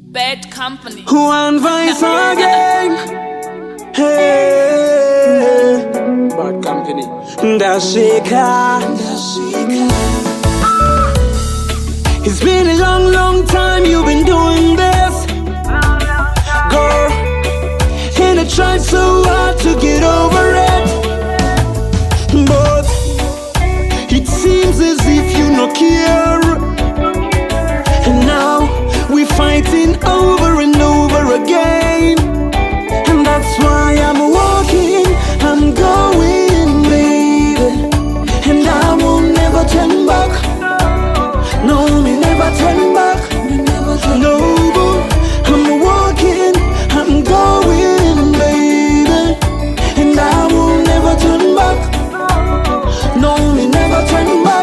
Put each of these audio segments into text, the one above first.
Bad company. One voice again. Hey, Bad company. Dashika. It's been a long, long time you've been doing this, girl, and I tried so hard to get over it, but it seems as if you no care. And now we're fighting over and over again. And that's why I'm walking, I'm going, baby. And I will never turn back. No, me never turn back. No, I'm walking, I'm going, baby. And I will never turn back. No, me never turn back.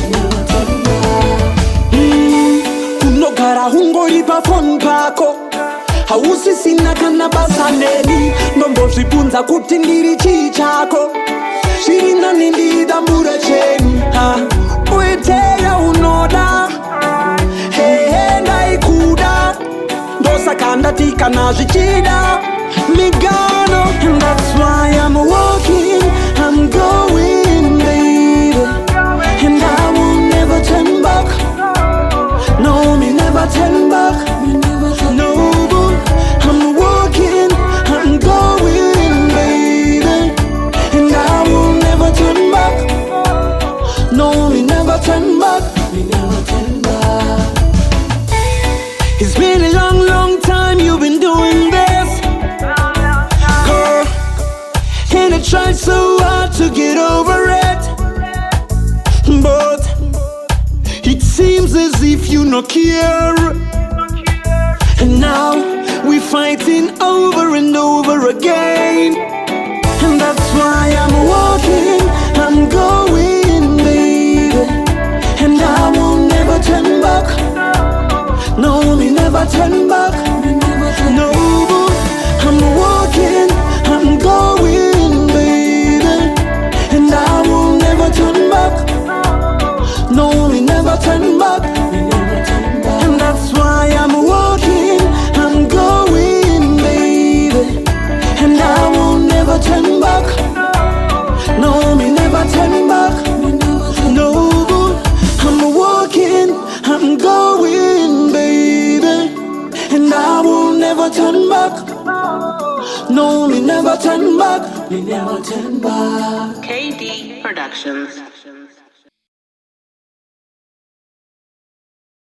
Unogara hungoripa phone pako, hausisina kana basaneni. Ndombozvipunza kuti ndiri chii chako, zvina nindidambura cheni. Uiteya unoda, hehe ndaikuda, ndosaka ndatika nazvichida migano. And that's why I'm walking, I'm going, baby. And I will never turn back. No, me never turn back. No, I'm walking, I'm going, baby. And I will never turn back. No, me never turn back. Me never turn back. It's been a long, long time you've been doing this, girl, and I tried so hard to get over it, but it seems as if you no care. And now we're fighting over and over again. And that's why I'm walking, I'm going, baby. And I will never turn back. No, me never turn back. No, I'm walking, I'm going, baby. And I will never turn back. No, me never turn back. And that's why I'm walking, I'm going, baby. And I will never turn back. No, me never turn back. No, I'm walking, I'm going, baby. And I will never turn back. No, me never turn back. Me never turn back. KD Productions.